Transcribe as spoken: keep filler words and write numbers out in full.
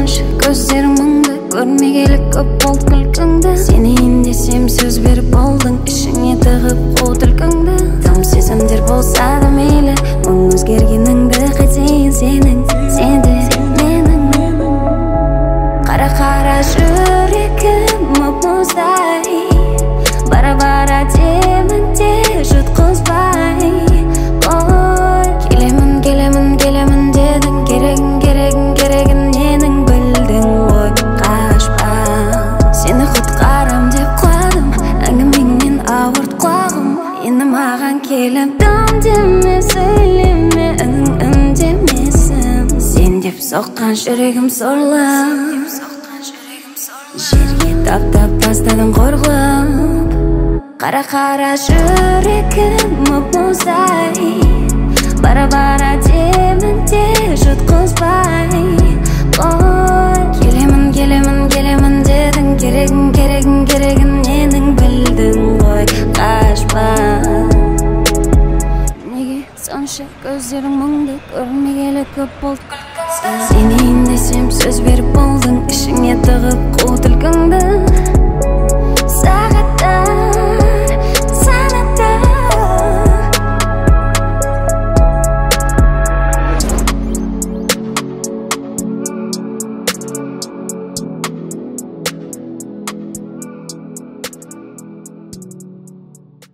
сонша көздерің мұңды, көрмегелі көп болды күлкіңді. Сенейін десем сөз беріп болдың, ішіңе тығып қу түлкіңді. Тым сезімдер болса да мейлі, мұң өзгергеніңді қайтейін сенің, сен де менің. Қара-қара жүрегім мұп-мұздай, бара-бара демін де жұтқызбай. Ой, келемін, келемін, келемін дедің, керегін, керегін, керегін ненің білдің ғой, қашпа. Сені құтқарам деп қуадым, әңгімеңнен ауырт құлағым. Енді маған келіп дым деме, сөйлеме, үндемесін. Сен деп соққан жүрегім сорлы, жерге таптап тастадың қорғып. Қара-қара жүрегім мұп-мұздай, бара-бара демін де жұтқызбай. Ой, келемін, келемін, келемін дедің, керегін, керегін, керегін ненің білдің ғой, қашпа. Неге сонша көздерің мұңды, көрмегелі көп болды күлкіңді. Сенейін десем сөз беріп болдың, ішіңе тығып қу түлкіңді. Сағаттан